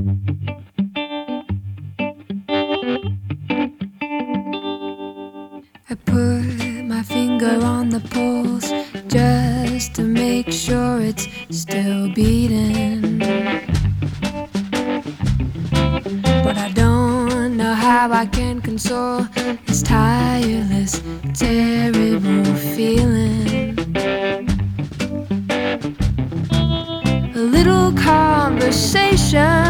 I put my finger on the pulse just to make sure it's still beating. But I don't know how I can console this tireless, terrible feeling. A little conversation